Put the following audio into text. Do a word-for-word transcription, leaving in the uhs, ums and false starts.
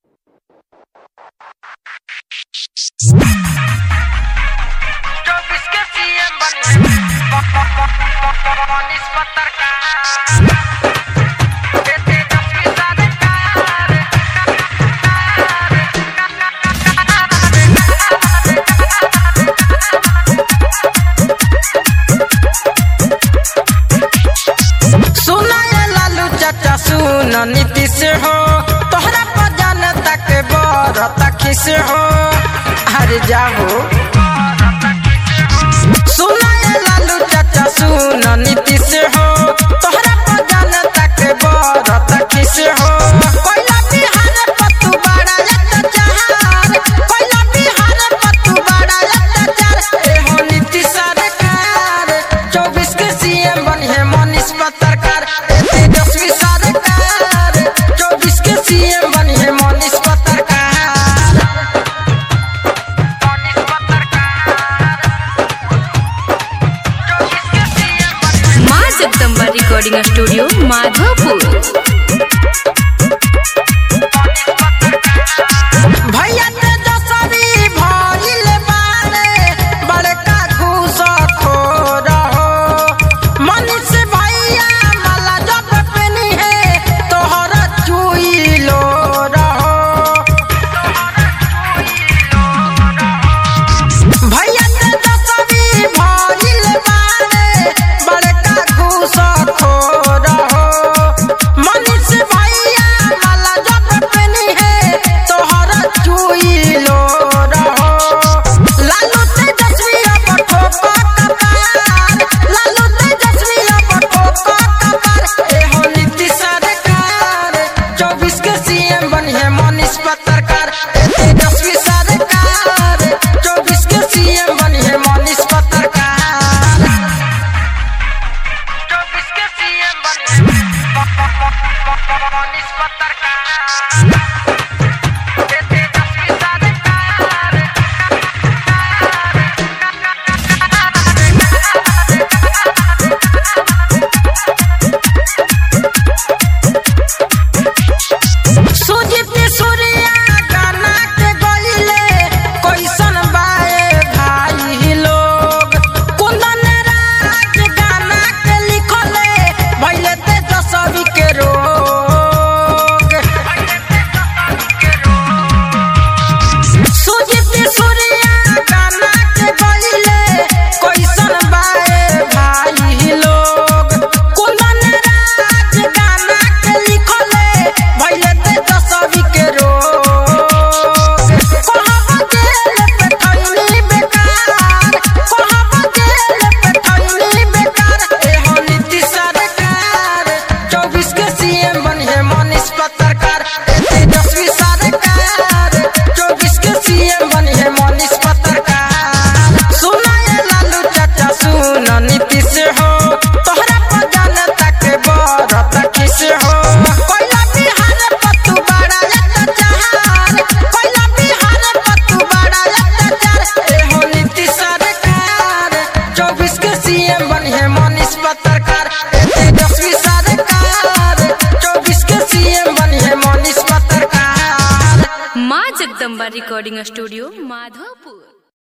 सुन नीतीश हो तोहरा पर जनता के बरता खिस हो हर जाओ सुन लालू चाचा सुन नीतीश हो तोहरा पर जनता के बरता खिस हो कोयला बिहार पतु बड़ा अत्याचार कोयला बिहार पतु बड़ा अत्याचार ए हो नीतीश सरकार चौबीस के सीएम बनिए मनीष पत्रकार तेजस्वी रिकॉर्डिंग स्टूडियो माधोपुर। भैया तेजस्वी भइल बारे बड़का घूसखोर हो मनीष भैया माला जब पेनी है तोहर चुइलो रहो भैया तेजस्वी भइल बारे बड़का घूसखोर हो मनीष भैया माला जब पेनी है तोहर चुइलो रहो लालू तेजस्वी अब ठोको कपार लालू तेजस्वी अब ठोको कपार ए हो नीतीश सरकार चौबीस के सीएम बनिए मनीष पत्रकार तेजस्वी सरकार चौबीस के सीएम बनिए मनीष पत्रकार चौबीस के सीएम बनिए मनीष पत्रकार सुजीत सूर्या गाना के गइले कैसन बाए भाई लोग कुंदन राज गाना के लिखले भइले तेजस्वी के रोग सुजीत सूर्या गाना के गइले कैसन बाए भाई लोग कुंदन राज गाना के लिखले भइले तेजस्वी के रोग कहब जेल पे थैली बेकार कहब जेल पे थैली बेकार ए हो नीतीश सरकार चौबीस के सीएम बनिए मनीष पत्रकार तेजस्वी सरकार चौबीस के सीएम बनिए मनीष पत्रकार सुन लालू चाचा सुन नीतीश हो तोहरा पर जनता के बरता खिस हो कोयला बिहार पतु बड़ा अत्याचार कोयला बिहार पतु बड़ा अत्याचार ए हो नीतीश सरकार चौबीस के सीएम बनिए मनीष पत्रकार तेजस्वी सरकार चौबीस के सीएम बनिए मनीष पत्रकार माँ जगदम्बा रिकॉर्डिंग स्टूडियो माधोपुर।